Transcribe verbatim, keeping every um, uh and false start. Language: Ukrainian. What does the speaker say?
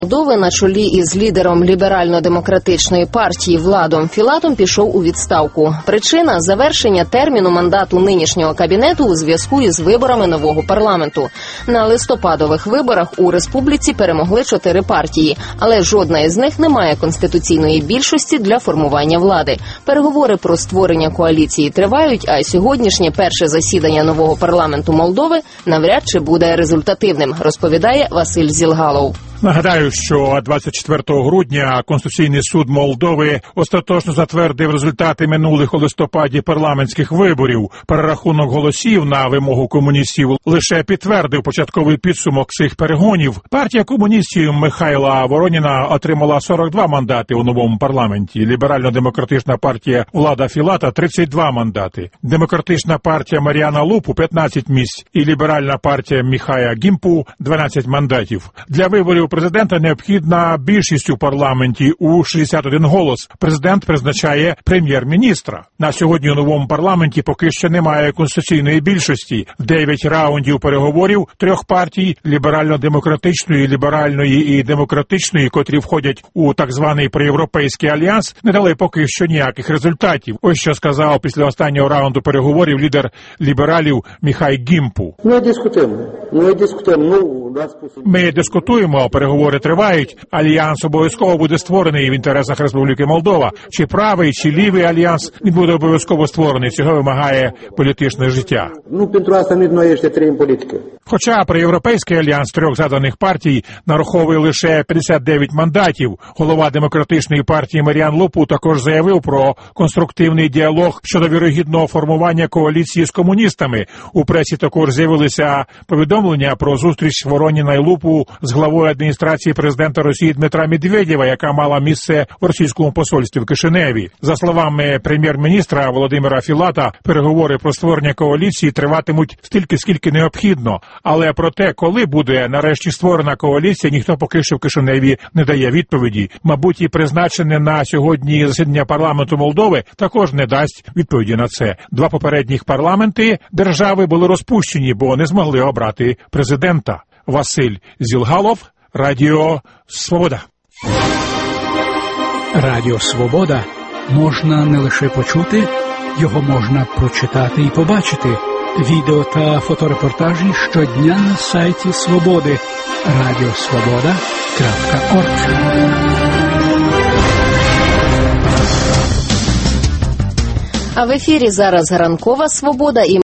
Молдови на чолі із лідером ліберально-демократичної партії Владом Філатом пішов у відставку. Причина – завершення терміну мандату нинішнього кабінету у зв'язку із виборами нового парламенту. На листопадових виборах у республіці перемогли чотири партії, але жодна із них не має конституційної більшості для формування влади. Переговори про створення коаліції тривають, а сьогоднішнє перше засідання нового парламенту Молдови навряд чи буде результативним, розповідає Василь Зілгалов. Нагадаю, що двадцять четвертого грудня Конституційний суд Молдови остаточно затвердив результати минулих у листопаді парламентських виборів. Перерахунок голосів на вимогу комуністів лише підтвердив початковий підсумок цих перегонів. Партія комуністів Михайла Вороніна отримала сорок два мандати у новому парламенті. Ліберально-демократична партія Влада Філата – тридцять два мандати. Демократична партія Маріана Лупу – п'ятнадцять місць. І ліберальна партія Міхая Гімпу – дванадцять мандатів. Для виборів президента необхідна більшість у парламенті у шістдесят один голос. Президент призначає прем'єр-міністра. На сьогодні у новому парламенті поки що немає конституційної більшості. Дев'ять раундів переговорів трьох партій – ліберально-демократичної, ліберальної і демократичної, котрі входять у так званий проєвропейський альянс, не дали поки що ніяких результатів. Ось що сказав після останнього раунду переговорів лідер лібералів Міхай Гімпу. Ми дискутуємо. Ми дискутуємо. Ми дискутуємо, переговори тривають. Альянс обов'язково буде створений в інтересах Республіки Молдова. Чи правий, чи лівий альянс, він буде обов'язково створений. Цього вимагає політичне життя. Ну, pentru asta nu noi ăștia trăim politică. Хоча проєвропейський альянс трьох заданих партій нараховує лише п'ятдесят дев'ять мандатів. Голова демократичної партії Маріан Лупу також заявив про конструктивний діалог щодо вірогідного формування коаліції з комуністами. У пресі також з'явилися повідомлення про зустріч Вороніна і Лупу з главою адміністрації президента Росії Дмитра Медведєва, яка мала місце в російському посольстві в Кишиневі. За словами прем'єр-міністра Володимира Філата, переговори про створення коаліції триватимуть стільки, скільки необхідно. Але про те, коли буде нарешті створена коаліція, ніхто поки що в Кишиневі не дає відповіді. Мабуть, і призначене на сьогодні засідання парламенту Молдови також не дасть відповіді на це. Два попередніх парламенти держави були розпущені, бо не змогли обрати президента. Василь Зілгалов, Радіо Свобода. Радіо Свобода можна не лише почути, його можна прочитати і побачити. Відео та фоторепортажі щодня на сайті Свободи. радіосвобода крапка орг. А в ефірі зараз ранкова Свобода і